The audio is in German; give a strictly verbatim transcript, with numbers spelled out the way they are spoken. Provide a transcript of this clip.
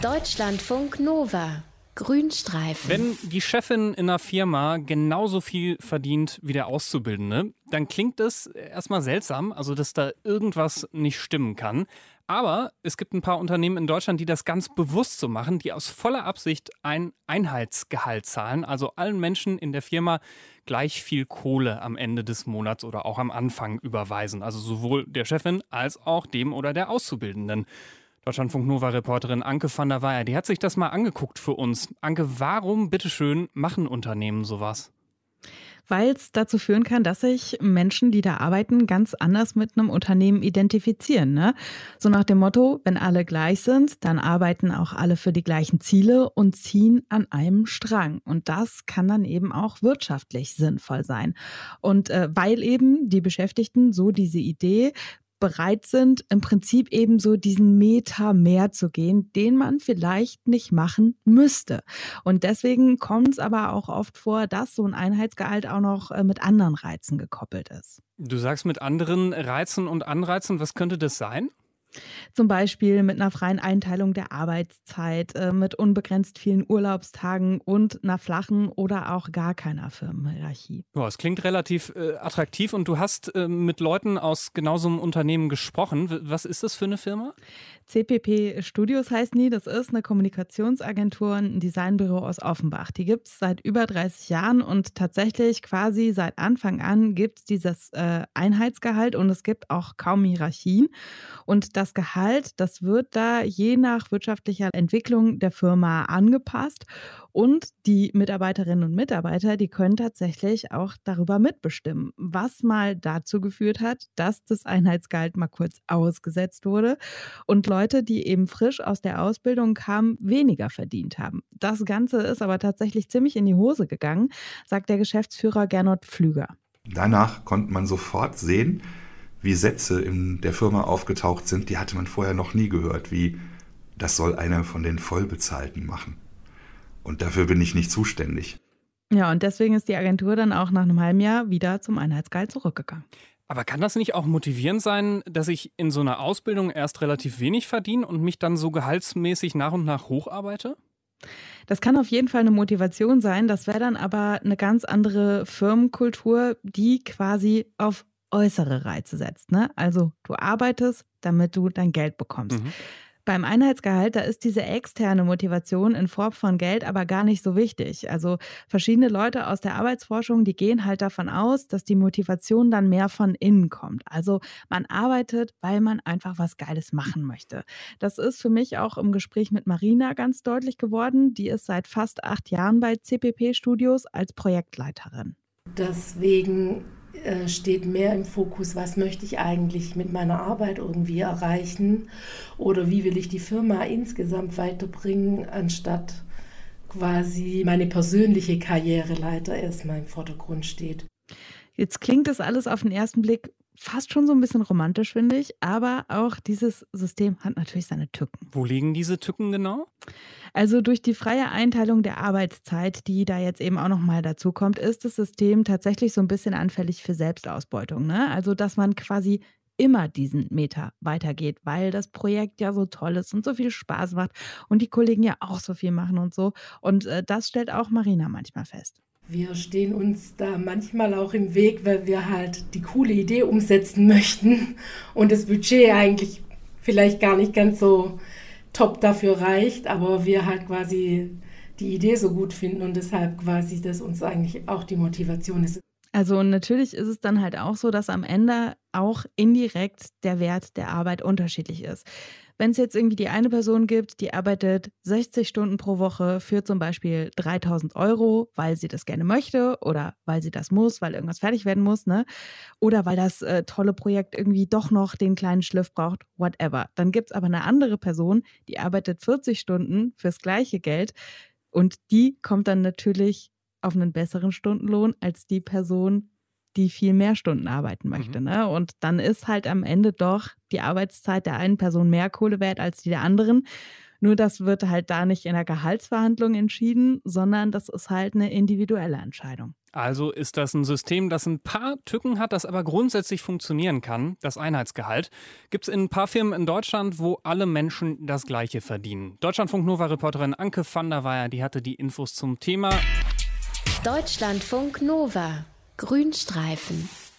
Deutschlandfunk Nova. Grünstreifen. Wenn die Chefin in einer Firma genauso viel verdient wie der Auszubildende, dann klingt es erstmal seltsam, also dass da irgendwas nicht stimmen kann. Aber es gibt ein paar Unternehmen in Deutschland, die das ganz bewusst so machen, die aus voller Absicht ein Einheitsgehalt zahlen, also allen Menschen in der Firma gleich viel Kohle am Ende des Monats oder auch am Anfang überweisen. Also sowohl der Chefin als auch dem oder der Auszubildenden. Deutschlandfunk Nova-Reporterin Anke van der Weyer, die hat sich das mal angeguckt für uns. Anke, warum, bitteschön, machen Unternehmen sowas? Weil es dazu führen kann, dass sich Menschen, die da arbeiten, ganz anders mit einem Unternehmen identifizieren. Ne? So nach dem Motto, wenn alle gleich sind, dann arbeiten auch alle für die gleichen Ziele und ziehen an einem Strang. Und das kann dann eben auch wirtschaftlich sinnvoll sein. Und äh, weil eben die Beschäftigten so diese Idee bereit sind, im Prinzip eben so diesen Meter mehr zu gehen, den man vielleicht nicht machen müsste. Und deswegen kommt es aber auch oft vor, dass so ein Einheitsgehalt auch noch mit anderen Reizen gekoppelt ist. Du sagst mit anderen Reizen und Anreizen, was könnte das sein? Zum Beispiel mit einer freien Einteilung der Arbeitszeit, äh, mit unbegrenzt vielen Urlaubstagen und einer flachen oder auch gar keiner Firmenhierarchie. Ja, es klingt relativ äh, attraktiv und du hast äh, mit Leuten aus genau so einem Unternehmen gesprochen. W- Was ist das für eine Firma? C P P Studios heißt die, das ist eine Kommunikationsagentur, ein Designbüro aus Offenbach. Die gibt es seit über dreißig Jahren und tatsächlich quasi seit Anfang an gibt es dieses äh, Einheitsgehalt und es gibt auch kaum Hierarchien. Und das Gehalt, das wird da je nach wirtschaftlicher Entwicklung der Firma angepasst. Und die Mitarbeiterinnen und Mitarbeiter, die können tatsächlich auch darüber mitbestimmen, was mal dazu geführt hat, dass das Einheitsgehalt mal kurz ausgesetzt wurde und Leute, die eben frisch aus der Ausbildung kamen, weniger verdient haben. Das Ganze ist aber tatsächlich ziemlich in die Hose gegangen, sagt der Geschäftsführer Gernot Pflüger. Danach konnte man sofort sehen, wie Sätze in der Firma aufgetaucht sind, die hatte man vorher noch nie gehört, wie das soll einer von den Vollbezahlten machen. Und dafür bin ich nicht zuständig. Ja, und deswegen ist die Agentur dann auch nach einem halben Jahr wieder zum Einheitsgehalt zurückgegangen. Aber kann das nicht auch motivierend sein, dass ich in so einer Ausbildung erst relativ wenig verdiene und mich dann so gehaltsmäßig nach und nach hocharbeite? Das kann auf jeden Fall eine Motivation sein. Das wäre dann aber eine ganz andere Firmenkultur, die quasi auf äußere Reize setzt. Ne? Also du arbeitest, damit du dein Geld bekommst. Mhm. Beim Einheitsgehalt, da ist diese externe Motivation in Form von Geld aber gar nicht so wichtig. Also verschiedene Leute aus der Arbeitsforschung, die gehen halt davon aus, dass die Motivation dann mehr von innen kommt. Also man arbeitet, weil man einfach was Geiles machen möchte. Das ist für mich auch im Gespräch mit Marina ganz deutlich geworden. Die ist seit fast acht Jahren bei C P P Studios als Projektleiterin. Deswegen äh, steht mehr im Fokus, was möchte ich eigentlich mit meiner Arbeit irgendwie erreichen oder wie will ich die Firma insgesamt weiterbringen, anstatt quasi meine persönliche Karriereleiter erstmal im Vordergrund steht. Jetzt klingt das alles auf den ersten Blick fast schon so ein bisschen romantisch, finde ich, aber auch dieses System hat natürlich seine Tücken. Wo liegen diese Tücken genau? Also durch die freie Einteilung der Arbeitszeit, die da jetzt eben auch nochmal dazu kommt, ist das System tatsächlich so ein bisschen anfällig für Selbstausbeutung. Ne? Also dass man quasi immer diesen Meter weitergeht, weil das Projekt ja so toll ist und so viel Spaß macht und die Kollegen ja auch so viel machen und so. Und äh, das stellt auch Marina manchmal fest. Wir stehen uns da manchmal auch im Weg, weil wir halt die coole Idee umsetzen möchten und das Budget eigentlich vielleicht gar nicht ganz so top dafür reicht, aber wir halt quasi die Idee so gut finden und deshalb quasi das uns eigentlich auch die Motivation ist. Also und natürlich ist es dann halt auch so, dass am Ende auch indirekt der Wert der Arbeit unterschiedlich ist. Wenn es jetzt irgendwie die eine Person gibt, die arbeitet sechzig Stunden pro Woche für zum Beispiel dreitausend Euro, weil sie das gerne möchte oder weil sie das muss, weil irgendwas fertig werden muss, ne? Oder weil das äh, tolle Projekt irgendwie doch noch den kleinen Schliff braucht, whatever. Dann gibt es aber eine andere Person, die arbeitet vierzig Stunden fürs gleiche Geld und die kommt dann natürlich auf einen besseren Stundenlohn als die Person, die viel mehr Stunden arbeiten möchte. Mhm. Ne? Und dann ist halt am Ende doch die Arbeitszeit der einen Person mehr Kohle wert als die der anderen. Nur das wird halt da nicht in der Gehaltsverhandlung entschieden, sondern das ist halt eine individuelle Entscheidung. Also ist das ein System, das ein paar Tücken hat, das aber grundsätzlich funktionieren kann, das Einheitsgehalt. Gibt es in ein paar Firmen in Deutschland, wo alle Menschen das Gleiche verdienen. Deutschlandfunk-Nova-Reporterin Anke van der Weyer, die hatte die Infos zum Thema. Deutschlandfunk Nova. Grünstreifen.